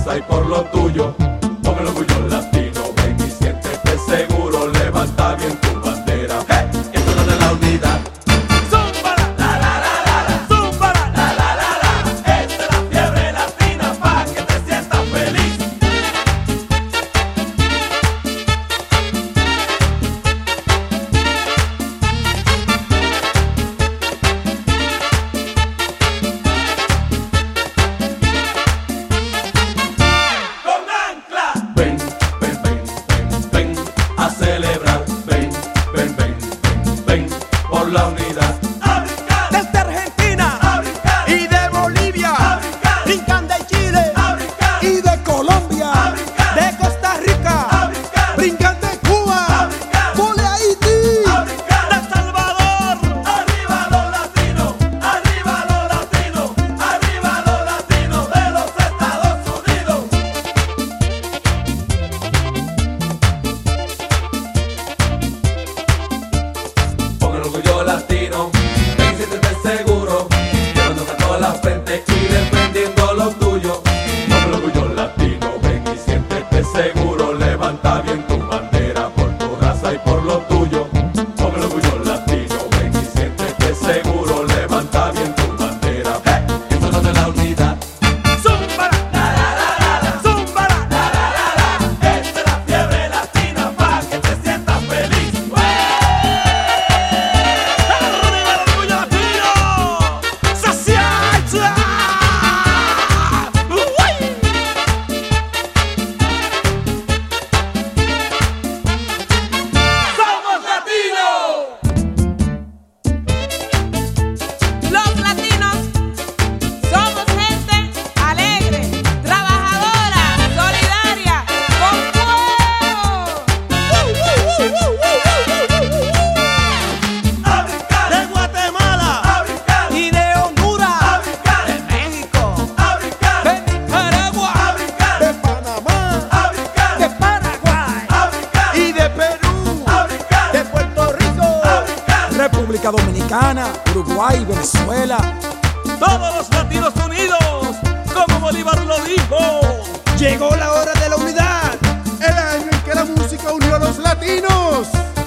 raza y por lo tuyo. Con el orgullo latino, ven y siéntete seguro. Levanta bien tu bandera, hey, esto no es de la unidad. Zúmbala, la la la la la, zúmbala, la la la la. Esta es la fiebre latina pa' que te sientas feliz. Ven, ven, ven, ven, ven a celebrar. Ven, ven, ven, ven, ven por la unidad. A brincar. Desde Argentina A brincar. y de Bolivia, A brincar. brincan de Chile A brincar. y de Colombia, A brincar. de Costa Rica, A brincar. brincan de A Cuba, brincar. de Haití, A brincar. de Salvador. Arriba los latinos, arriba los latinos, arriba los latinos de los Estados Unidos. Con el orgullo latino, ven y siéntete seguro, llevándote a toda la frente y defendiendo lo tuyo. Con el orgullo latino, ven y siéntete seguro, levanta bien tu bandera por tu raza y por lo tuyo. Con el orgullo latino, ven y siéntete seguro, levanta bien tu bandera, hey, esto no es de la unidad. Zúmbala, la la la la la, zúmbala, la la la la. Esta es la fiebre latina pa' que te sientas feliz. ¡Arriba el orgullo latino! ¡Saciacha! ¡Uy! ¡Somos latinos! Los latinos somos gente alegre, trabajadora, solidaria, con ¡A brincar! De Guatemala ¡A brincar! y de Honduras, ¡A brincar! de México, ¡A brincar! de Nicaragua, ¡A brincar! de Panamá, ¡A brincar! de Paraguay ¡A brincar! y de Perú, ¡A brincar! de Puerto Rico, ¡A brincar! República Dominicana, Uruguay, Venezuela. Todos los latinos unidos, como Bolívar lo dijo. Llegó la hora de la unidad, el año en que la música unió a los latinos.